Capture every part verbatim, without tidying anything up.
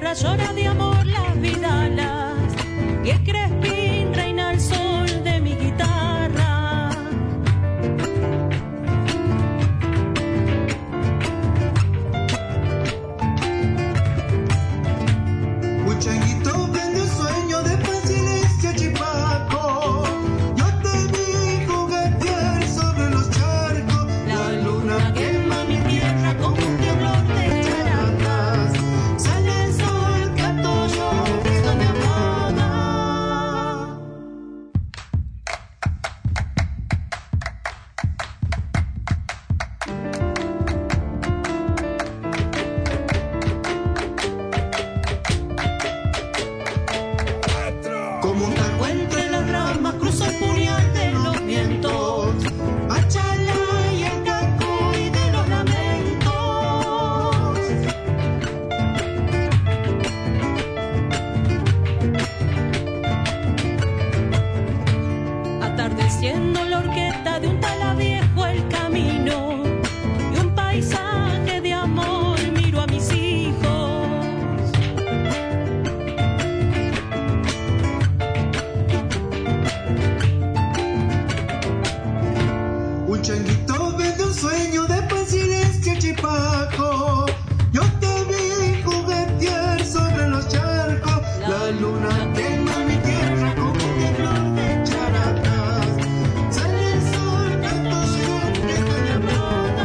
tierra llora de amor las vidalas y el crespín reina el sol de mi guitarra. Un changuito vende un sueño de paciencia, Chipaco. Yo te vi juguetear sobre los charcos. La luna quema mi tierra como un temblor de characas. Sale el sol, canto yo, grito mi amada. Como un tajo entre las ramas cruzo el puñal de los vientos, Machala y el cacoy de los lamentos. Atardeciendo la orquesta de un talaviejo el camino y un paisaje de amor miro a mis hijos. Un changuito vende un sueño de paciencia, Chipaco. Yo te vi juguetear sobre los charcos. La luna quema mi tierra como un temblor de characas. Sale el sol, canto yo, grito mi amada.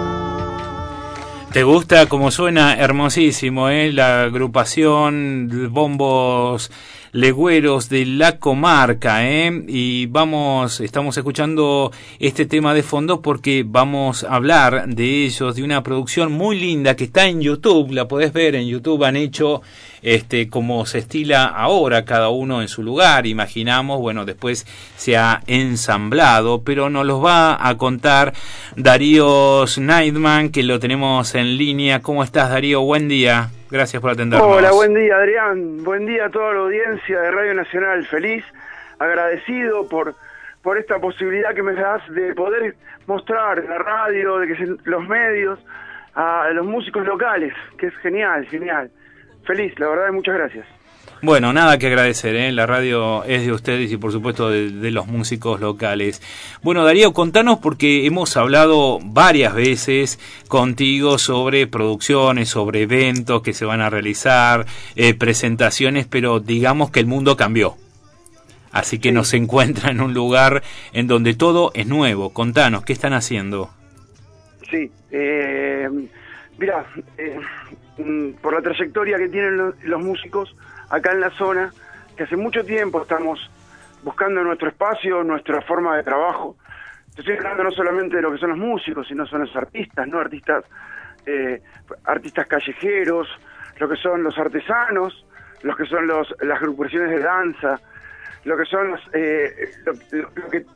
¿Te gusta cómo suena? Hermosísimo, ¿eh? La agrupación Bombos Legüeros de la Comarca, ¿eh? Y vamos, estamos escuchando este tema de fondo porque vamos a hablar de ellos, de una producción muy linda que está en YouTube, la podés ver en YouTube, han hecho este como se estila ahora, cada uno en su lugar, imaginamos, bueno, después se ha ensamblado, pero nos los va a contar Darío Schneidman, que lo tenemos en línea. ¿Cómo estás, Darío? Buen día. Gracias por atendernos. Hola, buen día, Adrián. Buen día a toda la audiencia de Radio Nacional. Feliz, agradecido por por esta posibilidad que me das de poder mostrar en la radio, de que se, los medios, a los músicos locales, que es genial, genial. Feliz, la verdad, muchas gracias. Bueno, nada que agradecer, ¿eh? La radio es de ustedes y por supuesto de, de los músicos locales. Bueno, Darío, contanos porque hemos hablado varias veces contigo sobre producciones, sobre eventos que se van a realizar, eh, presentaciones, pero digamos que el mundo cambió. Así que sí, nos encuentra en un lugar en donde todo es nuevo. Contanos, ¿qué están haciendo? Sí, eh, mira, eh, por la trayectoria que tienen los, los músicos acá en la zona, que hace mucho tiempo estamos buscando nuestro espacio, nuestra forma de trabajo. Estoy hablando no solamente de lo que son los músicos, sino son los artistas, ¿no? Artistas, eh, artistas callejeros, lo que son los artesanos, los que son los las agrupaciones de danza, lo que son los, eh, lo, lo, lo que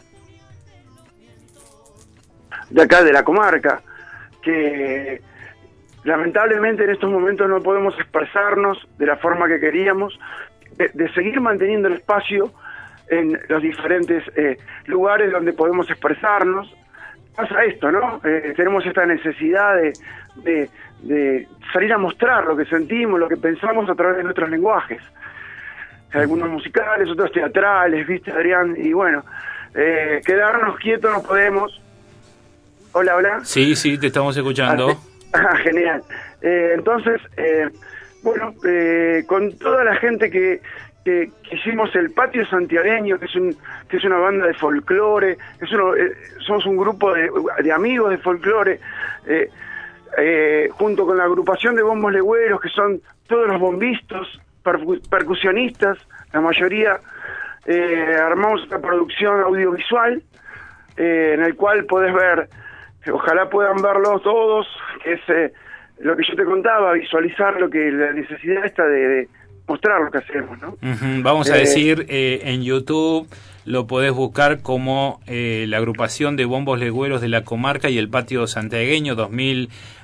de acá de la comarca, que lamentablemente en estos momentos no podemos expresarnos de la forma que queríamos, de, de seguir manteniendo el espacio en los diferentes eh, lugares donde podemos expresarnos. Pasa esto, ¿no? Eh, tenemos esta necesidad de, de, de salir a mostrar lo que sentimos, lo que pensamos a través de nuestros lenguajes. Algunos musicales, otros teatrales, ¿viste, Adrián? Y bueno, eh, quedarnos quietos no podemos. Hola, hola. Sí, sí, te estamos escuchando. Ah, genial. Eh, entonces, eh, bueno, eh, con toda la gente que, que, que hicimos el Patio Santiagueño, que es un que es una banda de folclore, es uno, eh, somos un grupo de, de amigos de folclore, eh, eh, junto con la agrupación de Bombos Legüeros, que son todos los bombistas, percu percusionistas, la mayoría, eh, armamos esta producción audiovisual, eh, en el cual podés ver, ojalá puedan verlo todos, que es eh, lo que yo te contaba, visualizar lo que la necesidad esta de, de mostrar lo que hacemos, ¿no? Uh-huh. Vamos a eh, decir, eh, en YouTube lo podés buscar como eh, la agrupación de Bombos Legüeros de la Comarca y el Patio Santiagueño dos mil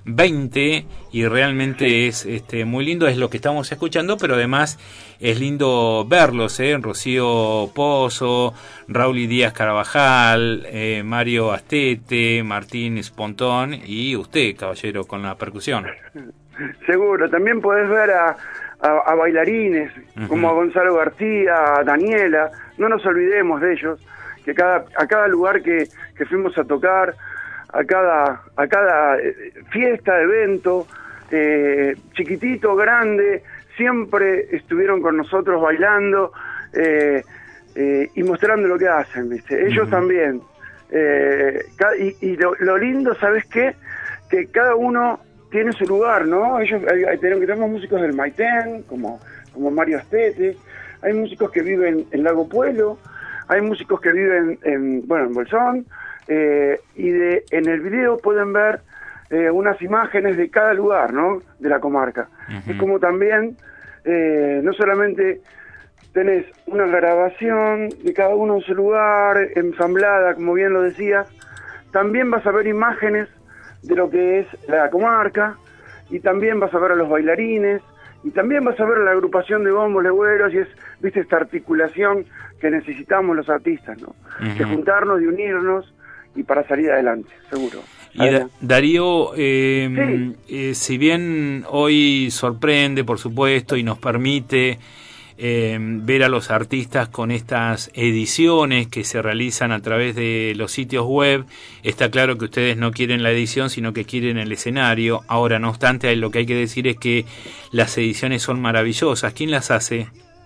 veinte y realmente es este muy lindo, es lo que estamos escuchando, pero además es lindo verlos, ¿eh? Rocío Pozo, Raúl y Díaz Carabajal, eh, Mario Astete, Martín Espontón y usted, caballero, con la percusión. Seguro, también podés ver a, a, a bailarines uh-huh. como a Gonzalo García, a Daniela, no nos olvidemos de ellos, que cada a cada lugar que, que fuimos a tocar, a cada a cada fiesta, evento, eh, chiquitito, grande, siempre estuvieron con nosotros bailando eh, eh, y mostrando lo que hacen, ¿viste? Ellos uh-huh. también. Eh, y y lo, lo lindo, ¿sabes qué? Que cada uno tiene su lugar, ¿no? Ellos hay, hay, tenemos músicos del Maitén, como, como Mario Astete, hay músicos que viven en Lago Puelo, hay músicos que viven en, bueno, en Bolsón, eh, y de en el video pueden ver eh, unas imágenes de cada lugar, ¿no? De la comarca. Uh-huh. Es como también, eh, no solamente tenés una grabación de cada uno en su lugar, ensamblada, como bien lo decías, también vas a ver imágenes de lo que es la comarca, y también vas a ver a los bailarines, y también vas a ver a la agrupación de bombos legüeros, y es, viste, esta articulación que necesitamos los artistas, ¿no? Uh-huh. De juntarnos, de unirnos, y para salir adelante, seguro. Y da- Darío, eh, sí. eh, si bien hoy sorprende, por supuesto, y nos permite Eh, ver a los artistas con estas ediciones que se realizan a través de los sitios web, está claro que ustedes no quieren la edición, sino que quieren el escenario. Ahora, no obstante, lo que hay que decir es que las ediciones son maravillosas. ¿Quién las hace?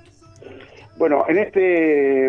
Bueno, en este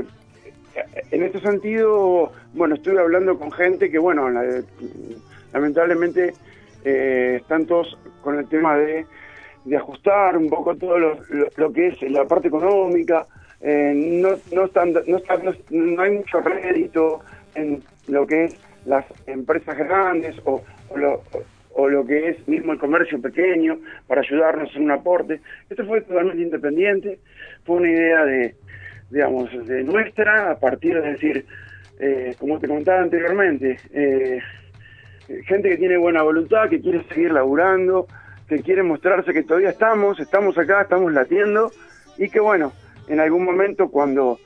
en este sentido, bueno, estuve hablando con gente que, bueno, la, lamentablemente eh, están todos con el tema de de ajustar un poco todo lo, lo, lo que es la parte económica, eh, no no, están, no, está, no no hay mucho rédito en lo que es las empresas grandes o, o, lo, o, o lo que es mismo el comercio pequeño para ayudarnos en un aporte. Esto fue totalmente independiente, fue una idea de, digamos, de nuestra, a partir de decir, eh, como te contaba anteriormente, eh, gente que tiene buena voluntad, que quiere seguir laburando, que quiere mostrarse que todavía estamos, estamos acá, estamos latiendo, y que bueno, en algún momento cuando,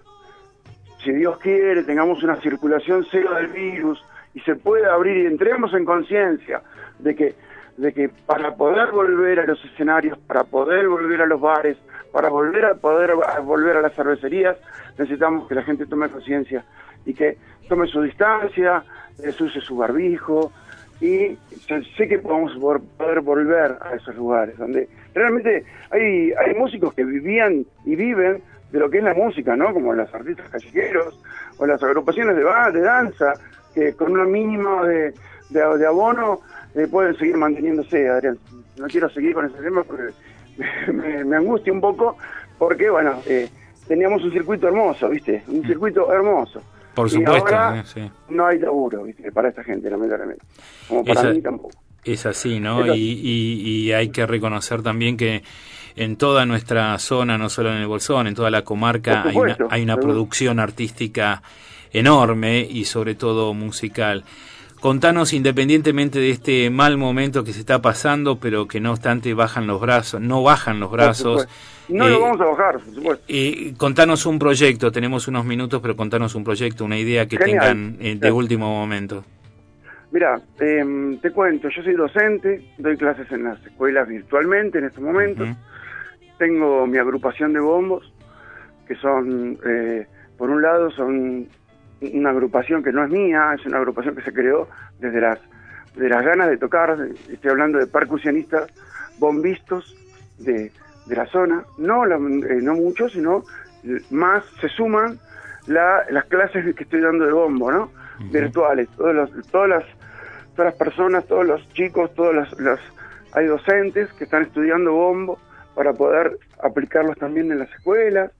si Dios quiere, tengamos una circulación cero del virus y se pueda abrir y entremos en conciencia de que, de que para poder volver a los escenarios, para poder volver a los bares, para volver a poder a volver a las cervecerías, necesitamos que la gente tome conciencia y que tome su distancia, use su barbijo, y sé que podemos poder volver a esos lugares donde realmente hay hay músicos que vivían y viven de lo que es la música, ¿no? Como los artistas callejeros o las agrupaciones de, de danza, que con una mínima de, de, de abono eh, pueden seguir manteniéndose. Adrián, no quiero seguir con ese tema porque me, me angustia un poco, porque bueno, eh, teníamos un circuito hermoso, ¿viste? Un circuito hermoso. Por supuesto, y ahora eh, sí. No hay laburo, ¿viste? Para esta gente, lamentablemente. Como para Esa, mí tampoco. Es así, ¿no? Y, y, y hay que reconocer también que en toda nuestra zona, no solo en el Bolsón, en toda la comarca, hay una, hay una producción artística enorme y sobre todo musical. Contanos, independientemente de este mal momento que se está pasando, pero que no obstante bajan los brazos, no bajan los brazos. No eh, lo vamos a bajar, por supuesto. Eh, contanos un proyecto, tenemos unos minutos, pero contanos un proyecto, una idea que Genial. tengan eh, de último momento. Mira, eh, te cuento, yo soy docente, doy clases en las escuelas virtualmente en estos momentos. Uh-huh. Tengo mi agrupación de bombos, que son, eh, por un lado, son una agrupación que no es mía, es una agrupación que se creó desde las de las ganas de tocar. Estoy hablando de percusionistas, bombistas de, de la zona, no la, eh, no muchos, sino más se suman la, las clases que estoy dando de bombo, ¿no? Uh-huh. Virtuales, todos los, todas las todas las personas, todos los chicos, todos los, los hay docentes que están estudiando bombo para poder aplicarlos también en las escuelas.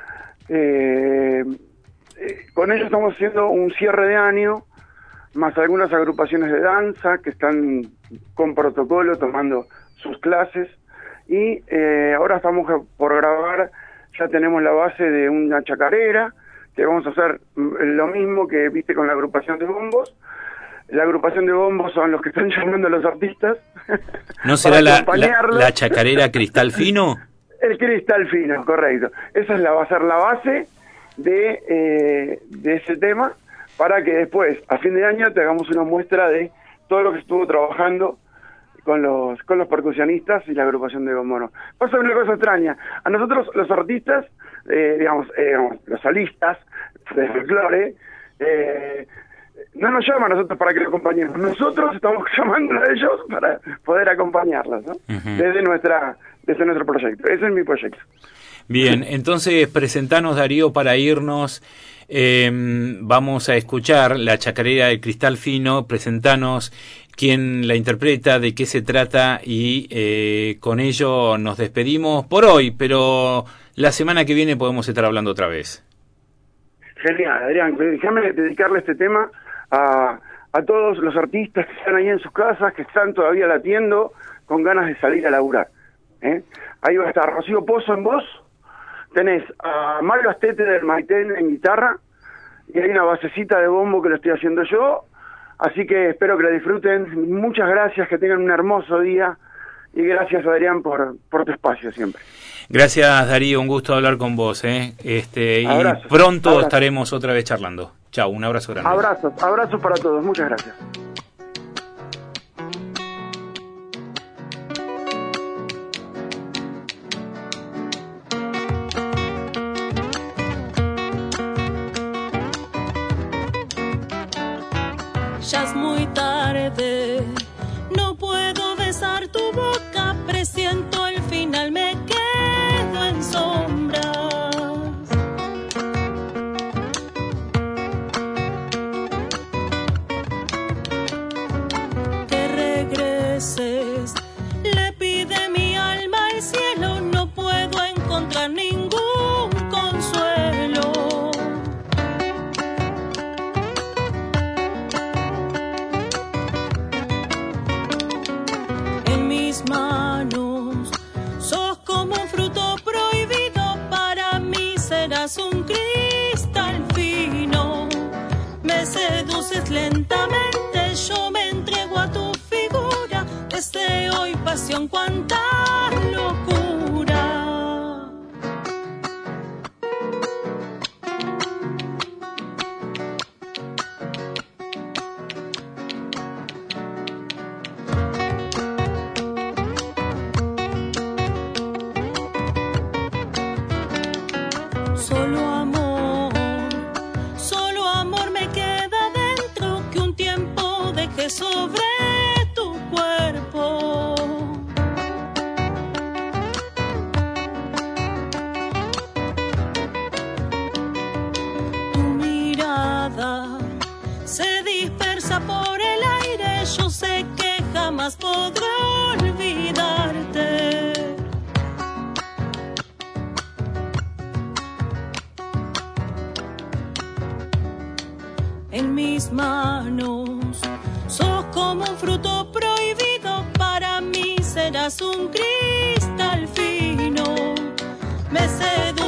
Eh, eh, con ellos estamos haciendo un cierre de año, más algunas agrupaciones de danza que están con protocolo tomando sus clases, y eh, ahora estamos por grabar, ya tenemos la base de una chacarera, que vamos a hacer lo mismo que viste con la agrupación de bombos, la agrupación de bombos son los que están llamando a los artistas. ¿No será la, la, la chacarera Cristal Fino? El Cristal Fino, correcto. Esa es la, va a ser la base de, eh, de ese tema, para que después, a fin de año, te hagamos una muestra de todo lo que estuvo trabajando con los con los percusionistas y la agrupación de bombonos. Pasa una cosa extraña. A nosotros, los artistas, eh, digamos, eh, digamos, los solistas de folclore, eh, no nos llaman a nosotros para que lo acompañemos. Nosotros estamos llamando a ellos para poder acompañarlos, ¿no? Uh-huh. Desde nuestra desde nuestro proyecto. Ese es mi proyecto. Bien, entonces presentanos, Darío, para irnos. Eh, vamos a escuchar la chacarera de Cristal Fino. Presentanos quién la interpreta, de qué se trata, y eh, con ello nos despedimos por hoy, pero la semana que viene podemos estar hablando otra vez. Genial, Adrián. Déjame dedicarle este tema a, a todos los artistas que están ahí en sus casas, que están todavía latiendo con ganas de salir a laburar. ¿eh? Ahí va a estar Rocío Pozo en voz, tenés a Mario Astete del Maitén en guitarra, y hay una basecita de bombo que lo estoy haciendo yo, así que espero que la disfruten. Muchas gracias, que tengan un hermoso día, y gracias, Adrián, por, por tu espacio siempre. Gracias, Darío, un gusto hablar con vos, ¿eh? Este, abrazos, y pronto abrazos. Estaremos otra vez charlando. Chau, un abrazo grande. Abrazos, abrazos para todos, muchas gracias. Ya es muy tarde, no puedo besar tu boca, presiento el final, me quedo en sombras. Que regreses, le pide mi alma al cielo, no puedo encontrar ningún consuelo. Manos, sos como un fruto prohibido, para mí serás un cristal fino. Me seduces lentamente, yo me entrego a tu figura, deseo y pasión, cuánta locura. Solo amor, solo amor me queda dentro, que un tiempo deje sobre tu cuerpo. Tu mirada se dispersa por el aire, yo sé que jamás podré olvidarte. En mis manos sos como un fruto prohibido, para mí serás un cristal fino. Me seduces